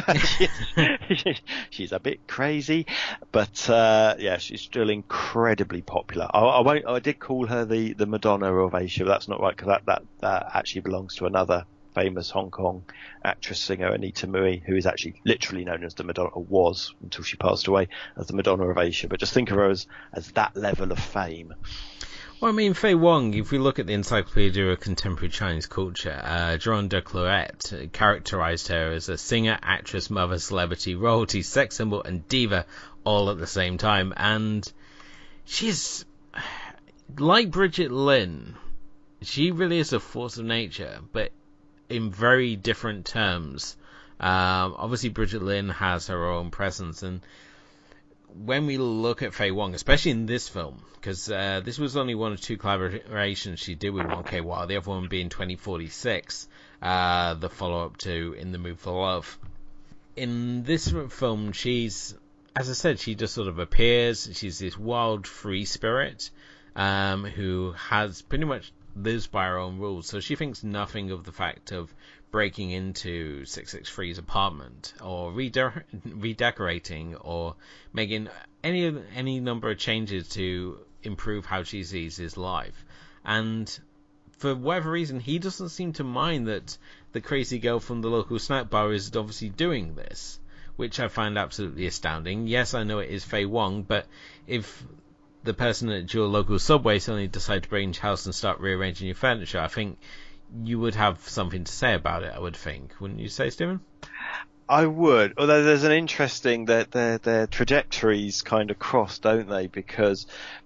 She's a bit crazy, but yeah, she's still incredibly popular. I did call her the Madonna of Asia, but that's not right, because that actually belongs to another famous Hong Kong actress singer, Anita Mui, who is actually literally known as the Madonna, or was until she passed away, as the Madonna of Asia. But just think of her as that level of fame. Well, I mean, Faye Wong, if we look at the Encyclopedia of Contemporary Chinese Culture, Jean de Cloret characterized her as a singer, actress, mother, celebrity, royalty, sex symbol, and diva all at the same time. And she's, like Bridget Lin, she really is a force of nature, but in very different terms. Obviously, Bridget Lin has her own presence, and when we look at Faye Wong, especially in this film, because this was only one of two collaborations she did with Wong Kar-wai, the other one being 2046, the follow-up to In the Mood for Love. In this film, she's, as I said, she just sort of appears. She's this wild, free spirit who has pretty much lives by her own rules. So she thinks nothing of the fact of breaking into 663's apartment or redecorating or making any number of changes to improve how she sees his life. And for whatever reason, he doesn't seem to mind that the crazy girl from the local snack bar is obviously doing this, which I find absolutely astounding. Yes, I know it is Faye Wong, but if the person at your local Subway suddenly decide to break into your house and start rearranging your furniture, I think you would have something to say about it, I would think. Wouldn't you say, Stephen? I would, although there's an interesting that their trajectories kind of cross, don't they? Because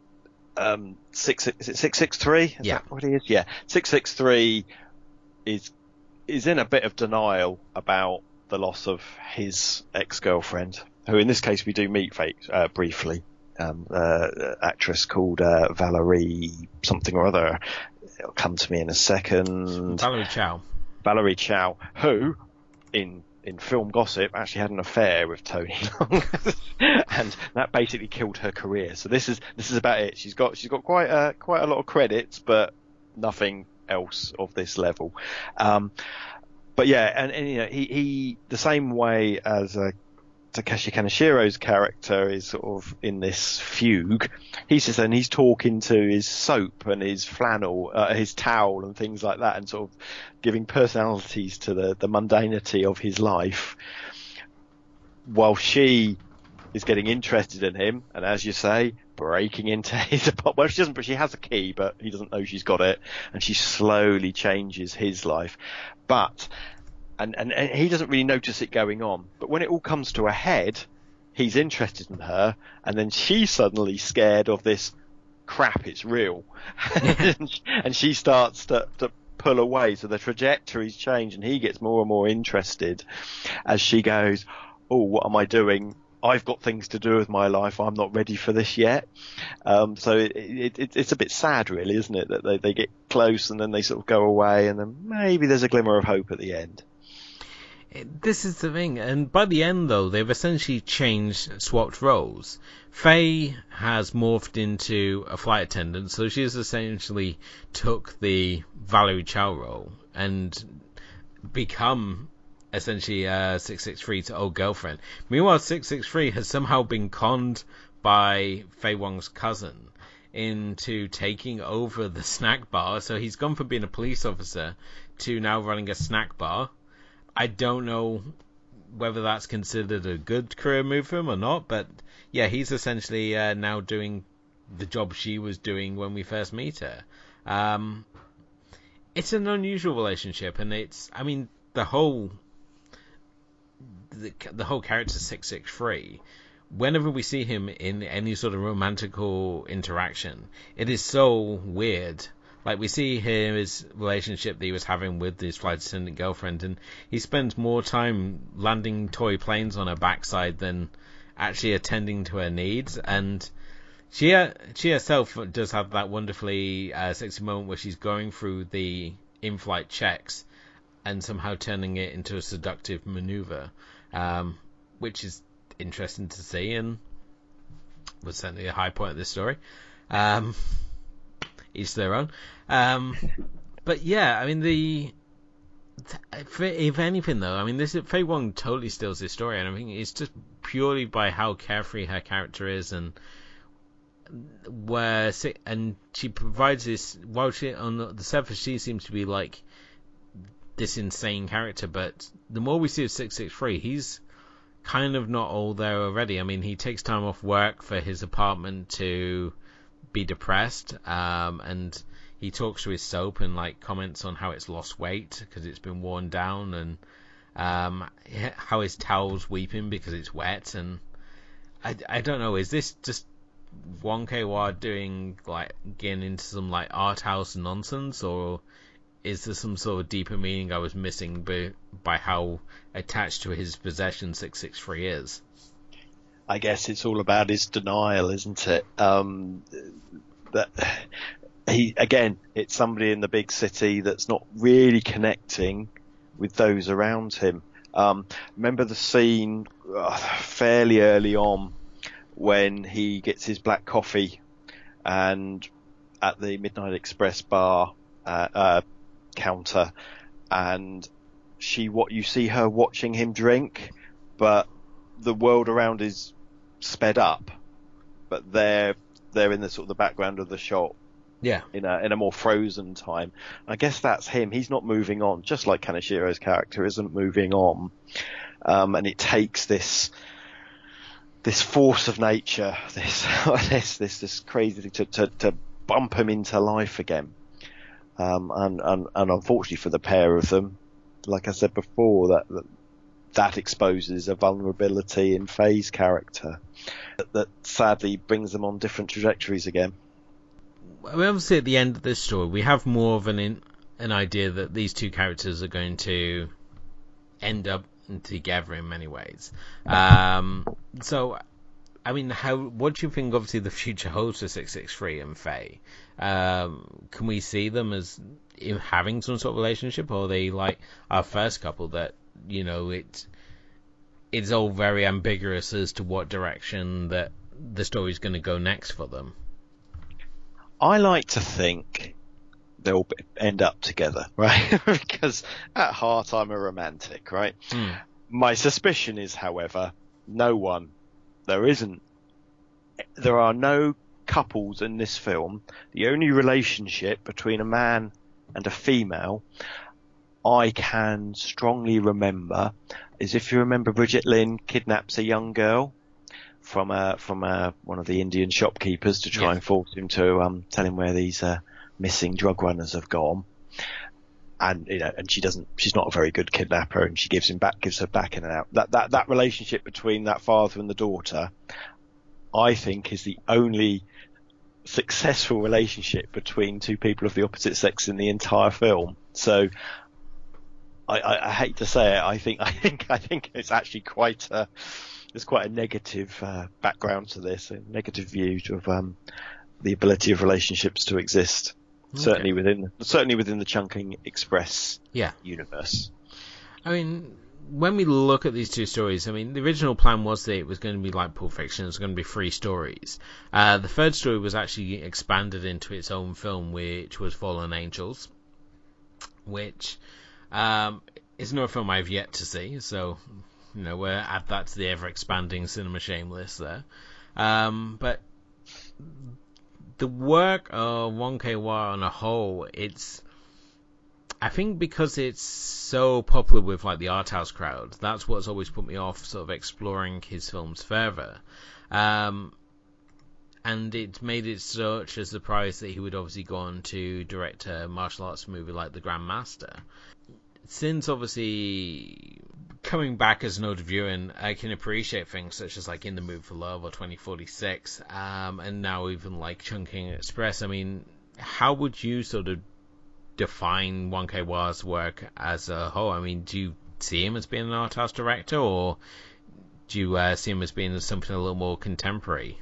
663? Is yeah. That what it is? Yeah. 663 is in a bit of denial about the loss of his ex-girlfriend, who in this case we do meet briefly. Actress called Valerie something or other. It'll come to me in a second. Valerie Chow, who in film gossip actually had an affair with Tony Leung, and that basically killed her career. So this is about it. She's got quite a lot of credits, but nothing else of this level. But yeah, and you know, he the same way as Takeshi Kanashiro's character is sort of in this fugue. He says, and he's talking to his soap and his flannel, his towel and things like that, and sort of giving personalities to the mundanity of his life, while she is getting interested in him, and as you say, breaking into his apartment. Well, she doesn't, but she has a key, but he doesn't know she's got it, and she slowly changes his life. But and he doesn't really notice it going on. But when it all comes to a head, he's interested in her, and then she's suddenly scared of this crap. It's real, and she starts to pull away. So the trajectories change, and he gets more and more interested as she goes, "Oh, what am I doing? I've got things to do with my life. I'm not ready for this yet." So it's a bit sad, really, isn't it? That they get close and then they sort of go away, and then maybe there's a glimmer of hope at the end. This is the thing, and by the end, though, they've essentially swapped roles. Faye has morphed into a flight attendant, so she's essentially took the Valerie Chow role and become essentially 663's old girlfriend. Meanwhile, 663 has somehow been conned by Faye Wong's cousin into taking over the snack bar, so he's gone from being a police officer to now running a snack bar. I don't know whether that's considered a good career move for him or not, but yeah, he's essentially now doing the job she was doing when we first meet her. It's an unusual relationship, and the whole character 663, whenever we see him in any sort of romantical interaction, it is so weird. Like, we see here his relationship that he was having with his flight attendant girlfriend, and he spends more time landing toy planes on her backside than actually attending to her needs. And she herself does have that wonderfully sexy moment where she's going through the in-flight checks and somehow turning it into a seductive maneuver, which is interesting to see and was certainly a high point of this story. Each their own. But yeah, I mean, if anything though, I mean, Faye Wong totally steals this story, and I think it's just purely by how carefree her character is, and she provides this. While she on the surface she seems to be like this insane character, but the more we see of 663, he's kind of not all there already. I mean, he takes time off work for his apartment to be depressed, and he talks to his soap and like comments on how it's lost weight because it's been worn down, and how his towel's weeping because it's wet. And I don't know, is this just Wong Kar-wai getting into some like art house nonsense, or is there some sort of deeper meaning I was missing by how attached to his possession 663 is? I guess it's all about his denial, isn't it? That it's somebody in the big city that's not really connecting with those around him. Remember the scene fairly early on when he gets his black coffee and at the Midnight Express bar counter, and you see her watching him drink, but the world around is sped up, but they're in the sort of the background of the shot, in a more frozen time. I guess that's him. He's not moving on, just like Kanashiro's character isn't moving on, and it takes this force of nature, this crazy thing to bump him into life again, and unfortunately for the pair of them, like I said before, that exposes a vulnerability in Faye's character that sadly brings them on different trajectories again. Obviously, at the end of this story, we have more of an idea that these two characters are going to end up together in many ways. So, I mean, what do you think, obviously, the future holds for 663 and Faye? Can we see them as having some sort of relationship, or are they like our first couple that, you know, it's all very ambiguous as to what direction that the story's going to go next for them? I like to think they'll end up together, right? Because at heart I'm a romantic, right? My suspicion is, however, No one. There isn't. There are no couples in this film. The only relationship between a man and a female I can strongly remember is, if you remember, Bridget Lynn kidnaps a young girl from one of the Indian shopkeepers to try and force him to tell him where these missing drug runners have gone. And and she's not a very good kidnapper, and she gives her back in and out. That relationship between that father and the daughter, I think, is the only successful relationship between two people of the opposite sex in the entire film. So I hate to say it, I think it's actually there's quite a negative background to this, a negative view of the ability of relationships to exist. Okay. Certainly within the Chungking Express universe. I mean, when we look at these two stories, I mean, the original plan was that it was going to be like Pulp Fiction. It was going to be 3 stories. The third story was actually expanded into its own film, which was Fallen Angels, which is another film I've yet to see. So, we'll add that to the ever-expanding Cinema Shame list there. But the work of Wong Kar-wai on a whole, I think because it's so popular with like the art house crowd, that's what's always put me off sort of exploring his films further. And it made it such a surprise that he would obviously go on to direct a martial arts movie like The Grandmaster. Since obviously coming back as an older viewer, and I can appreciate things such as like In the Mood for Love or 2046, and now even like Chungking Express. I mean, how would you sort of define Wong Kar-wai's work as a whole? I mean, do you see him as being an art house director, or do you see him as being something a little more contemporary?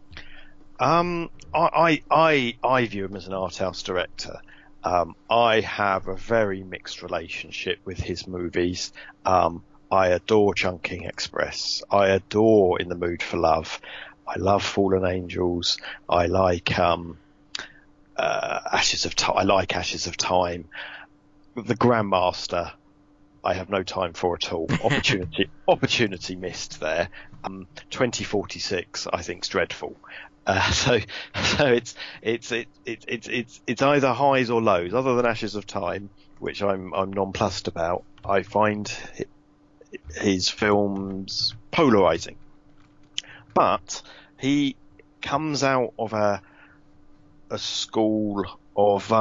I view him as an art house director. I have a very mixed relationship with his movies. I adore Chungking Express. I adore In the Mood for Love. I love Fallen Angels. I like Ashes of Time. I like Ashes of Time. The Grandmaster, I have no time for at all. Opportunity missed there. 2046, I think, is dreadful. So it's either highs or lows. Other than Ashes of Time, which I'm nonplussed about, I find his films polarizing. But he comes out of a school of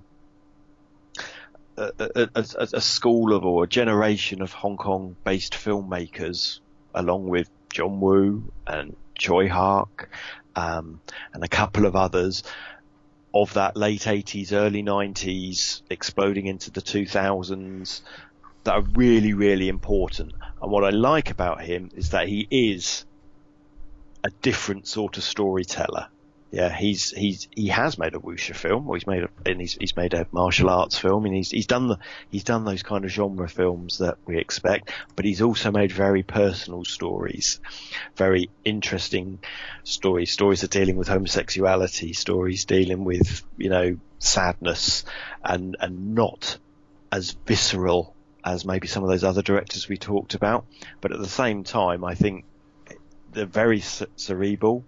a school of, or a generation of Hong Kong based filmmakers, along with John Woo and Choi Hark, and a couple of others of that late 80s, early 90s, exploding into the 2000s, that are really, really important. And what I like about him is that he is a different sort of storyteller. Yeah, he has made a wuxia film, or he's made a martial arts film, and he's done those kind of genre films that we expect. But he's also made very personal stories, very interesting stories that are dealing with homosexuality, stories dealing with sadness, and not as visceral as maybe some of those other directors we talked about. But at the same time, I think they're very cerebral.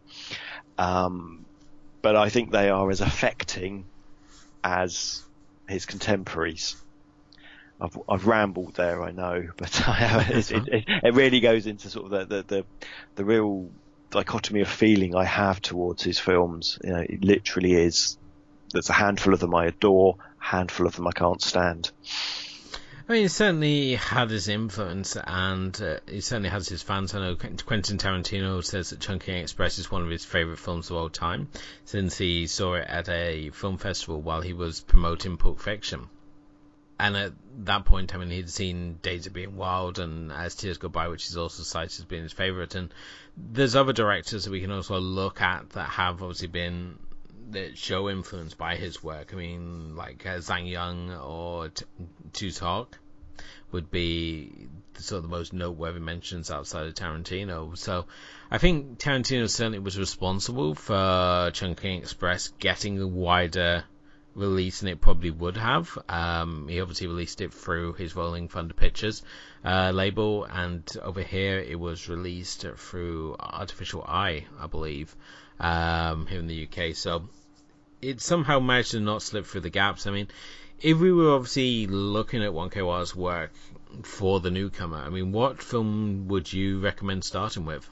But I think they are as affecting as his contemporaries. I've rambled there, I know, but it really goes into sort of the real dichotomy of feeling I have towards his films. It literally is. There's a handful of them I adore, a handful of them I can't stand. I mean, he certainly had his influence, and he certainly has his fans. I know Quentin Tarantino says that Chungking Express is one of his favourite films of all time, since he saw it at a film festival while he was promoting Pulp Fiction. And at that point, I mean, he'd seen Days of Being Wild and As Tears Go By, which is also cited as being his favourite. And there's other directors that we can also look at that have obviously been, that show influence by his work. I mean, like Zhang Yang or Tu Talk would be sort of the most noteworthy mentions outside of Tarantino. So I think Tarantino certainly was responsible for Chungking Express getting a wider release than it probably would have. He obviously released it through his Rolling Thunder Pictures label, and over here it was released through Artificial Eye, I believe, here in the UK. So it somehow managed to not slip through the gaps. I mean, if we were obviously looking at Wong Kar-wai's work for the newcomer, I mean, what film would you recommend starting with?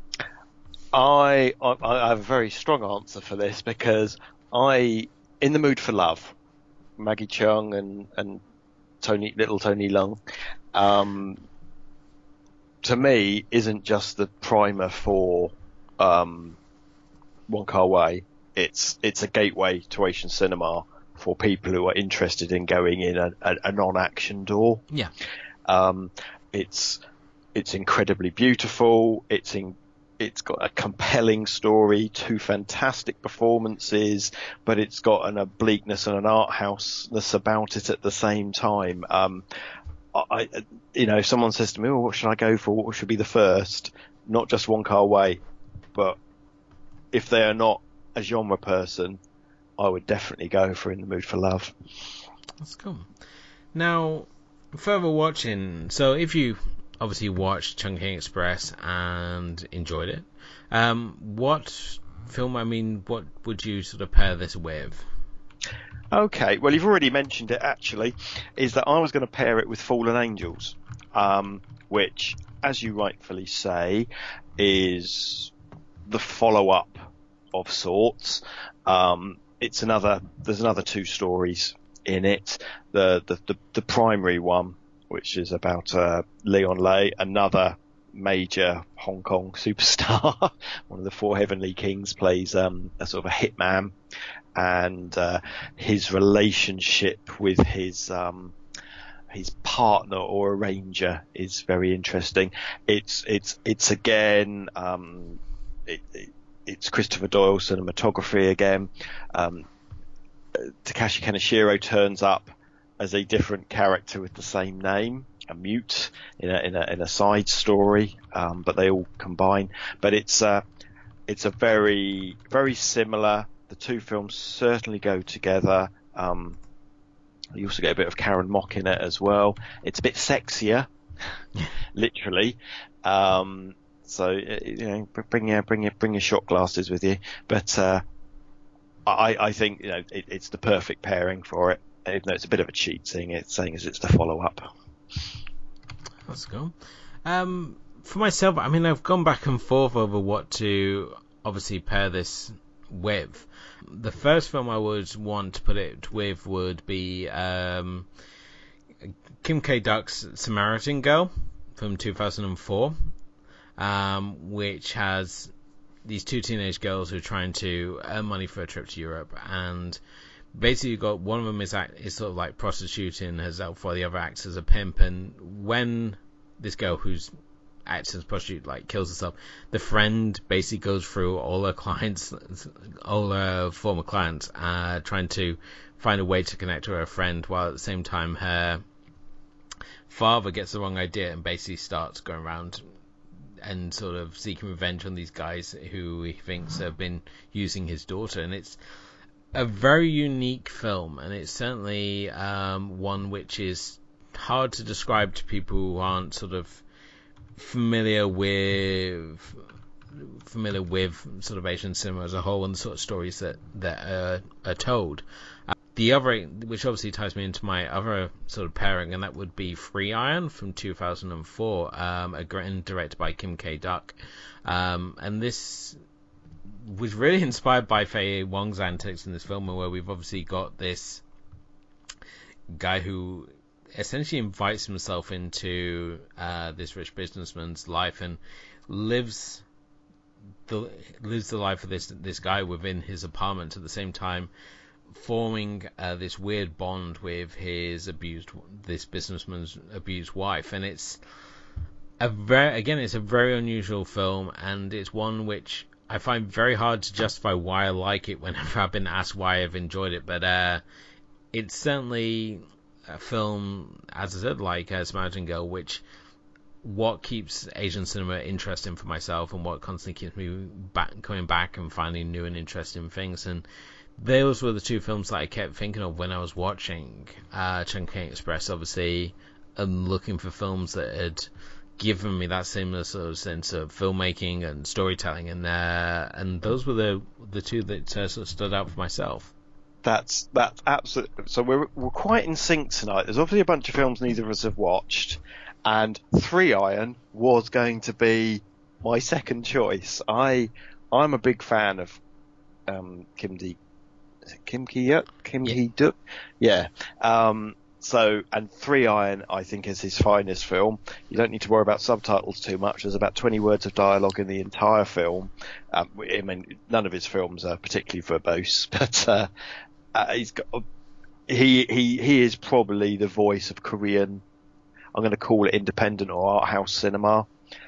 I have a very strong answer for this, because In the Mood for Love, Maggie Cheung and little Tony Leung, to me, isn't just the primer for Wong Kar-wai. It's a gateway to Asian cinema for people who are interested in going in a non-action door. Yeah. It's incredibly beautiful. It's got a compelling story, 2 fantastic performances, but it's got an obliqueness and an art houseness about it at the same time. If someone says to me, what should I go for? What should be the first? Not just Wong Kar-wai, but if they are not a genre person, I would definitely go for In the Mood for Love. That's cool. Now, further watching, so if you obviously watched Chungking Express and enjoyed it, what would you sort of pair this with? Okay, well, you've already mentioned it, actually, is that I was going to pair it with Fallen Angels, which, as you rightfully say, is the follow-up of sorts. There's another 2 stories in it. The primary one, which is about Leon Lei, another major Hong Kong superstar, one of the 4 Heavenly Kings, plays a sort of a hitman, and his relationship with his partner or arranger is very interesting. It's again, it's Christopher Doyle cinematography again. Takashi Kaneshiro turns up as a different character with the same name, a mute in a side story, but they all combine. But it's a very, very similar. The 2 films certainly go together. You also get a bit of Karen Mock in it as well. It's a bit sexier, literally. So bring your shot glasses with you. But I think it's the perfect pairing for it. Even though it's a bit of a cheat, saying as it's the follow-up. Let's go. For myself, I mean, I've gone back and forth over what to obviously pair this with. The first film I would want to put it with would be Kim K-duck's Samaritan Girl from 2004, which has these 2 teenage girls who are trying to earn money for a trip to Europe, and basically you've got one of them is sort of like prostituting herself while the other acts as a pimp, and when this girl who's acts as a prostitute kills herself, the friend basically goes through all her former clients, trying to find a way to connect to her friend, while at the same time her father gets the wrong idea and basically starts going around and sort of seeking revenge on these guys who he thinks have been using his daughter. And it's a very unique film, and it's certainly one which is hard to describe to people who aren't sort of familiar with sort of Asian cinema as a whole and the sort of stories that are told. The other, which obviously ties me into my other sort of pairing, and that would be Free Iron from 2004, again directed by Kim K-duck. And this was really inspired by Fei Wong's antics in this film, where we've obviously got this guy who essentially invites himself into this rich businessman's life and lives the life of this guy within his apartment, at the same time forming this weird bond with this businessman's abused wife. And it's a very unusual film, and it's one which I find very hard to justify why I like it whenever I've been asked why I've enjoyed it. But it's certainly a film, as I said, like Samaritan Girl, which what keeps Asian cinema interesting for myself, and what constantly keeps me coming back and finding new and interesting things. And those were the two films that I kept thinking of when I was watching Chungking Express, obviously, and looking for films that had given me that similar sort of sense of filmmaking and storytelling in there, and those were the two that sort of stood out for myself. That's absolutely. So we're quite in sync tonight. There's obviously a bunch of films neither of us have watched, and Three Iron was going to be my second choice. I'm a big fan of Kim Ki-duk? Yeah. And Three Iron, I think, is his finest film. You don't need to worry about subtitles too much. There's about 20 words of dialogue in the entire film. I mean, none of his films are particularly verbose, but he is probably the voice of Korean, I'm going to call it independent or art house cinema.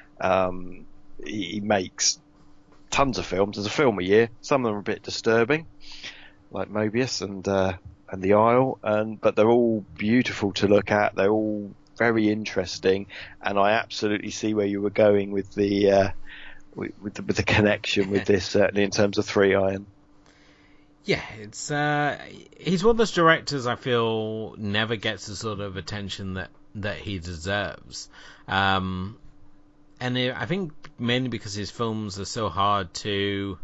He makes tons of films. There's a film a year. Some of them are a bit disturbing, like Mobius and The Isle, but they're all beautiful to look at. They're all very interesting, and I absolutely see where you were going with the connection with this, certainly in terms of Three Iron. Yeah, it's he's one of those directors I feel never gets the sort of attention that he deserves. And I think mainly because his films are so hard to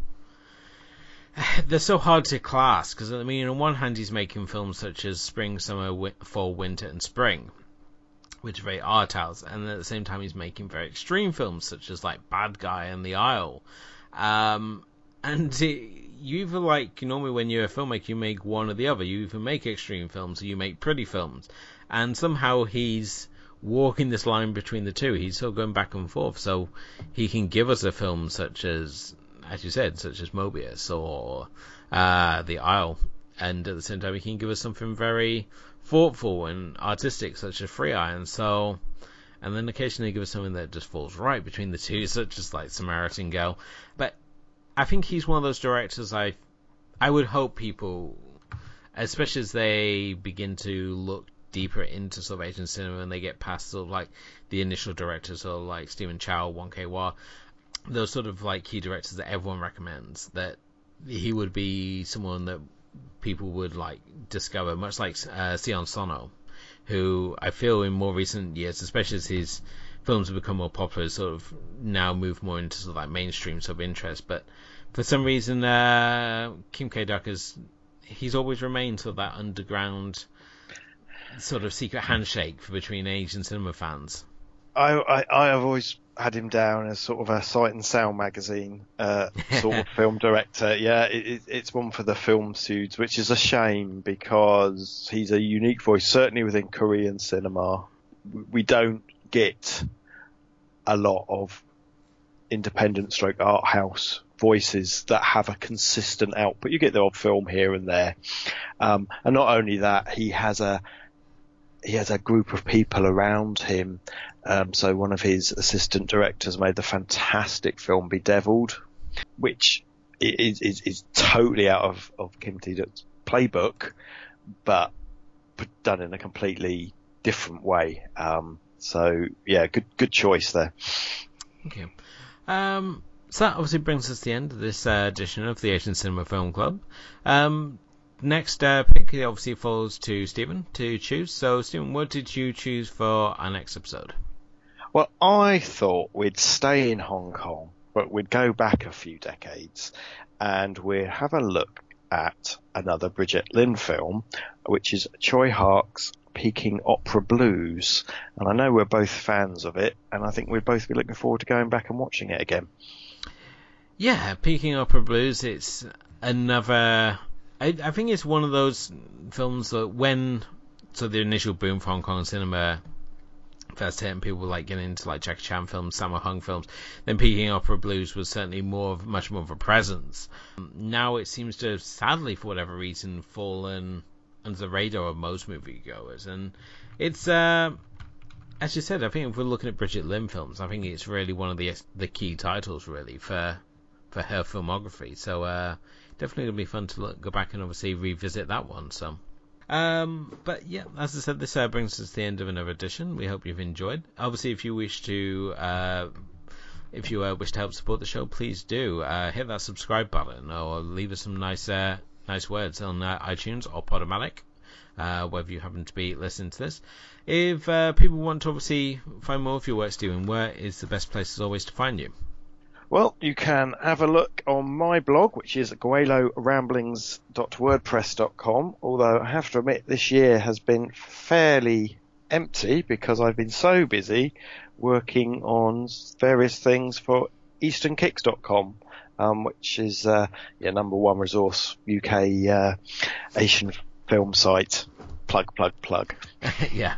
class, because I mean, on one hand he's making films such as Spring, Summer, Fall, Winter and Spring, which are very art house, and at the same time he's making very extreme films such as like Bad Guy and The Isle. You either normally when you're a filmmaker you make one or the other. You either make extreme films or you make pretty films, and somehow he's walking this line between the two. He's still going back and forth, so he can give us a film such as you said, such as Mobius or The Isle, and at the same time he can give us something very thoughtful and artistic such as Three Iron. So, and then occasionally give us something that just falls right between the two, such as like Samaritan Girl. But I think he's one of those directors I would hope people, especially as they begin to look deeper into sort of Asian cinema and they get past sort of like the initial directors, sort of like Stephen Chow, Wong Kar-wai, those sort of like key directors that everyone recommends, that he would be someone that people would like discover, much like Sion Sono, who I feel in more recent years, especially as his films have become more popular, sort of now move more into sort of like mainstream sort of interest. But for some reason, Kim Ki-duk he's always remained sort of that underground sort of secret handshake between Asian cinema fans. I have always had him down as sort of a Sight and Sound magazine sort of film director. Yeah, it's one for the film studs, which is a shame because he's a unique voice, certainly within Korean cinema. We don't get a lot of independent stroke art house voices that have a consistent output. You get the odd film here and there. And not only that, he has a group of people around him. So one of his assistant directors made the fantastic film Bedeviled, which is totally out of Kim Ki-duk's playbook, but done in a completely different way. So yeah, good choice there. Okay. So that obviously brings us to the end of this edition of the Asian Cinema Film Club. Next pick obviously falls to Stephen to choose. So Stephen, what did you choose for our next episode? Well, I thought we'd stay in Hong Kong, but we'd go back a few decades and we'd have a look at another Brigitte Lin film, which is Choi Hark's Peking Opera Blues. And I know we're both fans of it, and I think we'd both be looking forward to going back and watching it again. Yeah, Peking Opera Blues, it's another... I think it's one of those films that when the initial boom for Hong Kong cinema first hit and people were like getting into like Jackie Chan films, Sammo Hung films, then Peking Opera Blues was certainly much more of a presence. Now it seems to have, sadly for whatever reason, fallen under the radar of most moviegoers, and it's as you said, I think if we're looking at Brigitte Lin films, I think it's really one of the key titles really for her filmography. So definitely going to be fun to go back and obviously revisit that one. So, but yeah, as I said, this brings us to the end of another edition. We hope you've enjoyed. Obviously, if you wish to help support the show, please do hit that subscribe button or leave us some nice nice words on iTunes or Podomatic, wherever you happen to be listening to this. If people want to obviously find more of your work, Stephen, where is the best place as always to find you? Well, you can have a look on my blog, which is gueloramblings.wordpress.com, although I have to admit this year has been fairly empty because I've been so busy working on various things for easternkicks.com, which is number one resource UK Asian film site. Plug. Yeah.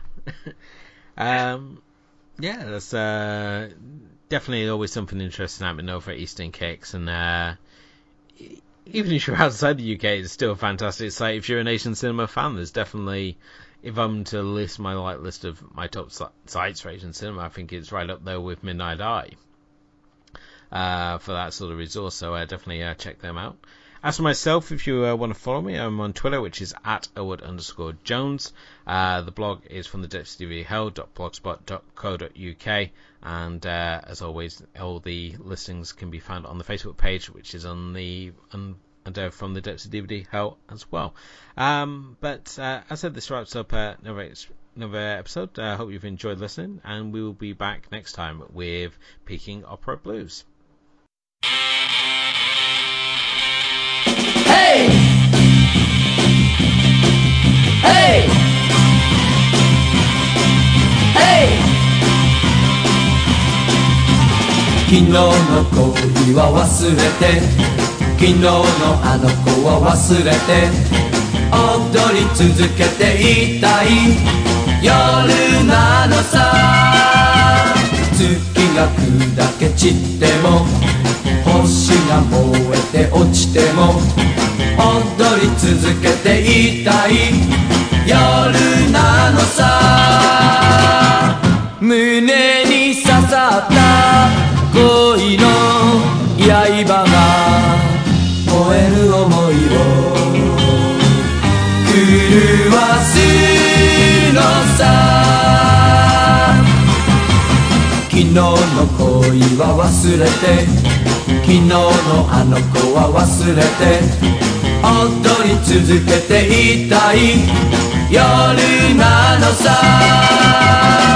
That's definitely always something interesting happening over at Eastern Kicks, and even if you're outside the UK, it's still a fantastic site. If you're an Asian cinema fan, there's definitely, if I'm to list my list of my top sites for Asian cinema, I think it's right up there with Midnight Eye for that sort of resource, so definitely check them out. As for myself, if you want to follow me, I'm on Twitter, which is @Elwood_Jones. The blog is from the depthsdvhell.blogspot.co.uk, and as always, all the listings can be found on the Facebook page, which is on the from the Depths of DVD Hell as well. But as I said, this wraps up another episode. I hope you've enjoyed listening, and we will be back next time with Peking Opera Blues. Hey! Hey! Hey! 昨日の恋は忘れて、昨日のあの子は忘れて、踊り続けていたい夜なのさ。月が砕け散っても、星が燃えて落ちても、踊り続けていたい夜なのさ。胸に刺さった恋の刃が燃える想いを狂わすのさ。昨日の恋は忘れて、昨日のあの子は忘れて、踊り続けていたい夜なのさ。